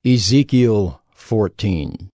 Ezekiel 14.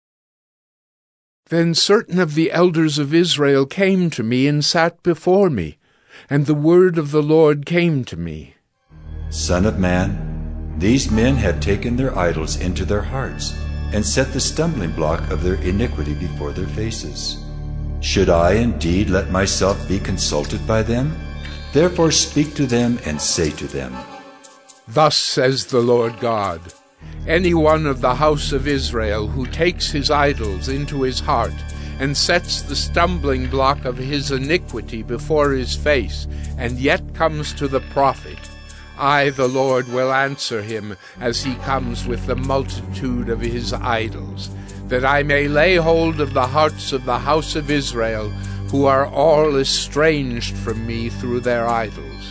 Then certain of the elders of Israel came to me and sat before me, and the word of the Lord came to me. Son of man, these men have taken their idols into their hearts, and set the stumbling block of their iniquity before their faces. Should I indeed let myself be consulted by them? Therefore speak to them and say to them, Thus says the Lord God, any one of the house of Israel who takes his idols into his heart and sets the stumbling block of his iniquity before his face, and yet comes to the prophet, I, the Lord, will answer him as he comes with the multitude of his idols, that I may lay hold of the hearts of the house of Israel, who are all estranged from me through their idols.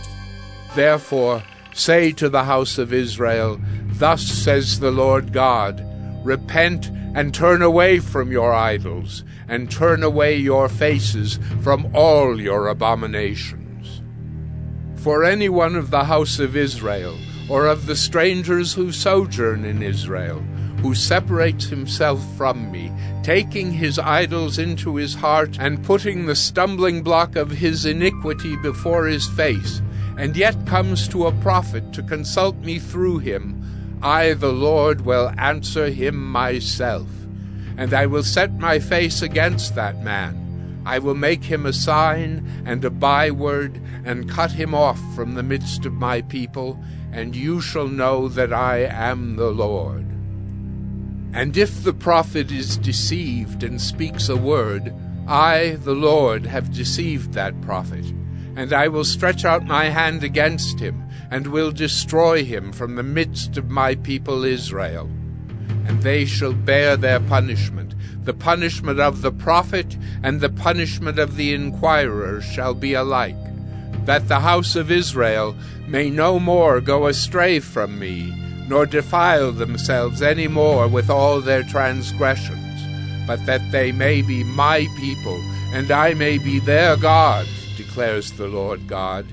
Therefore say to the house of Israel, Thus says the Lord God, Repent and turn away from your idols, and turn away your faces from all your abominations. For any one of the house of Israel, or of the strangers who sojourn in Israel, who separates himself from me, taking his idols into his heart, and putting the stumbling block of his iniquity before his face, and yet comes to a prophet to consult me through him, I, the Lord, will answer him myself. And I will set my face against that man. I will make him a sign and a byword, and cut him off from the midst of my people, and you shall know that I am the Lord. And if the prophet is deceived and speaks a word, I, the Lord, have deceived that prophet. And I will stretch out my hand against him, and will destroy him from the midst of my people Israel. And they shall bear their punishment. The punishment of the prophet and the punishment of the inquirer shall be alike, that the house of Israel may no more go astray from me, nor defile themselves any more with all their transgressions, but that they may be my people, and I may be their God, declares the Lord God.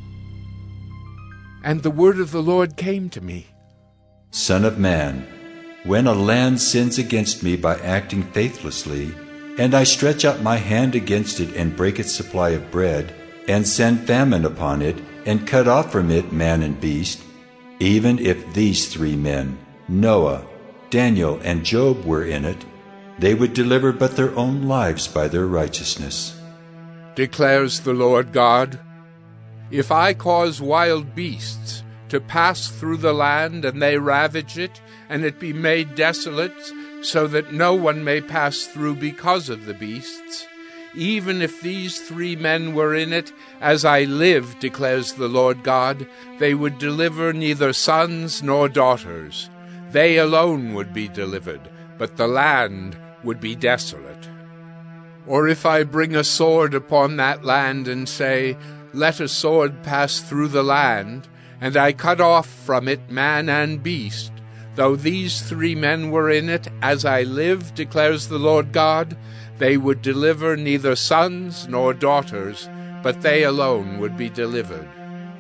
And the word of the Lord came to me. Son of man, when a land sins against me by acting faithlessly, and I stretch out my hand against it and break its supply of bread, and send famine upon it, and cut off from it man and beast, even if these three men, Noah, Daniel, and Job, were in it, they would deliver but their own lives by their righteousness. Declares the Lord God, if I cause wild beasts to pass through the land, and they ravage it, and it be made desolate, so that no one may pass through because of the beasts, even if these three men were in it, as I live, declares the Lord God, they would deliver neither sons nor daughters. They alone would be delivered, but the land would be desolate. Or if I bring a sword upon that land, and say, Let a sword pass through the land, and I cut off from it man and beast, though these three men were in it, as I live, declares the Lord God, they would deliver neither sons nor daughters, but they alone would be delivered.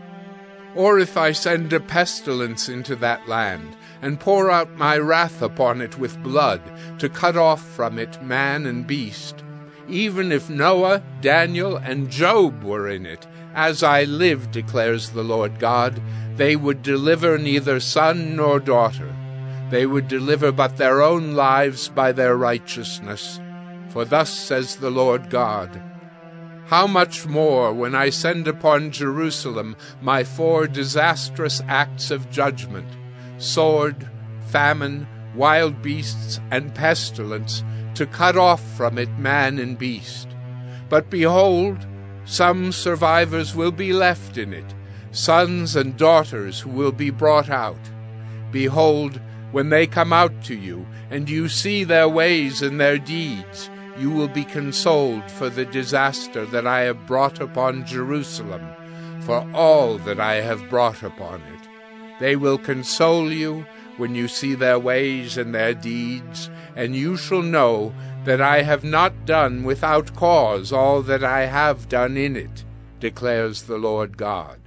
Or if I send a pestilence into that land, and pour out my wrath upon it with blood, to cut off from it man and beast, even if Noah, Daniel, and Job were in it, as I live, declares the Lord God, they would deliver neither son nor daughter. They would deliver but their own lives by their righteousness. For thus says the Lord God, How much more when I send upon Jerusalem my 4 disastrous acts of judgment, sword, famine, wild beasts, and pestilence, to cut off from it man and beast. But behold, some survivors will be left in it, sons and daughters who will be brought out. Behold, when they come out to you, and you see their ways and their deeds, you will be consoled for the disaster that I have brought upon Jerusalem, for all that I have brought upon it. They will console you when you see their ways and their deeds, and you shall know that I have not done without cause all that I have done in it, declares the Lord God.